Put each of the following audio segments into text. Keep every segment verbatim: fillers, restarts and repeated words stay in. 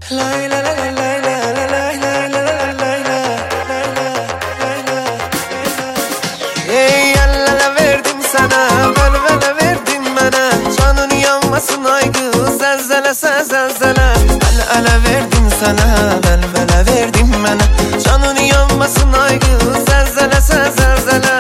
Lay la la la lay la la lay la la la lay la lay la lay la. Ey allala verdim sana, velvele verdim bana. Canın yanmasın aygı, zelzele zelzele. Allala verdim sana, velvele verdim bana. Canın yanmasın aygı, zelzele zelzele.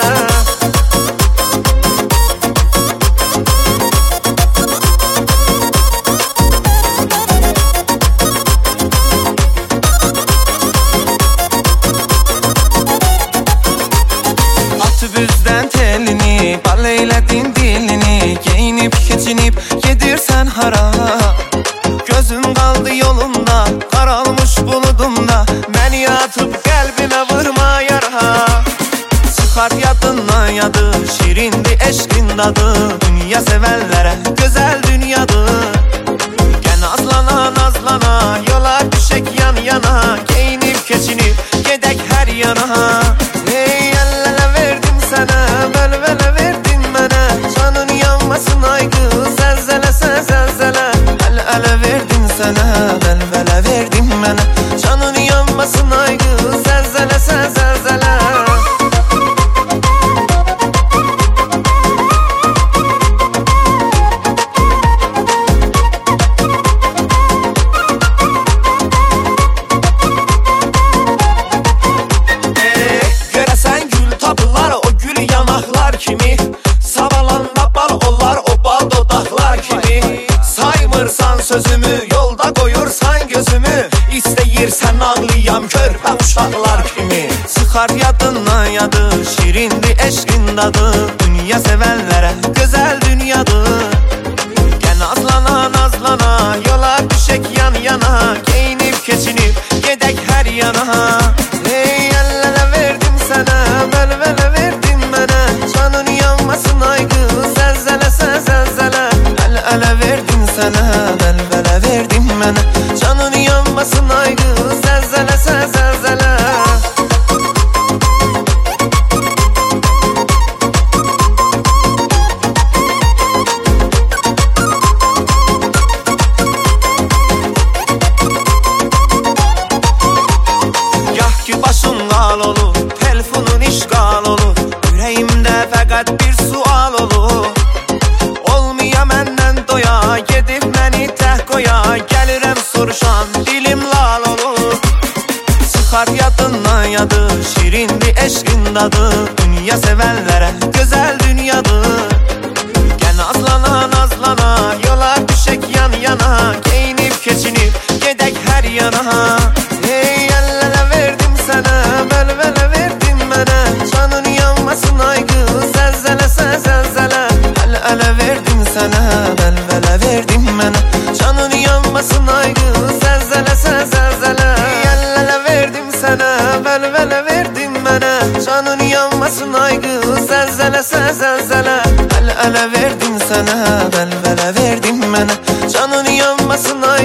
Bizden telini, bal eyledin dilini. Giyinip keçinip gedirsen hara. Gözüm kaldı yolunda, karalmış buludumda. Beni atıp kalbime vurma yara. Çıkar yadından yadı, şirindi eşkin dadı. Dünya sevenlere güzel dünyadı. Gel nazlana nazlana, yola düşek yan yana. Giyinip keçinip gedek her yana. Ey allala verdim sana, velvele verdin bana. Canın yanmasın aygı, zelzele zelzele. Allala verdim sana, velvele verdin bana. Canın yanmasın aygı, zelzele zelzele. Kimi savalanda bal olar, o bal dodaklar kimi. Saymırsan sözümü, yolda koyursan gözümü. İsteyirsen ağlayam körpə uşaqlar kimi. Çıkar yadından yadı, şirindi eşkin dadı. Dünya sevenlere güzel dünyadı. Gel nazlana nazlana, yola düşek yan yana. Giyinip keçinip gedek her yana. Ey allala verdim sana, velvele verdim bana. Canın yanmasın aygı, zelzele zelzele. Allala verdim sana, velvele verdim bana. Canın yanmasın aygı, zelzele zelzele. Gah ki başın lal olur, telefonun işgal olur. Yüreğimde fakat bir sual olur. Olmaya menden doya, gedib məni təh qoya. Gəlirəm soruşan, dilim lal olur. Çıkar yadından yadı, şirindi eşkin dadı. Dünya sevenlere güzel dünyadı. Gel nazlana nazlana, yola düşek yan yana. Giyinip keçinip gedek her yana. Ey allala verdim sana, velvele verdim bana. Canın yanmasın aygı, zelzele zelzele. Allala verdim sana, velvele verdim bana. Canın yanmasın aygı, zelzele zelzele. Allala verdim sana, velvele verdim bana. Canın yanmasın aygı, zelzele zelzele. Allala verdim sana, velvele verdim bana. Canın yanmasın aygı.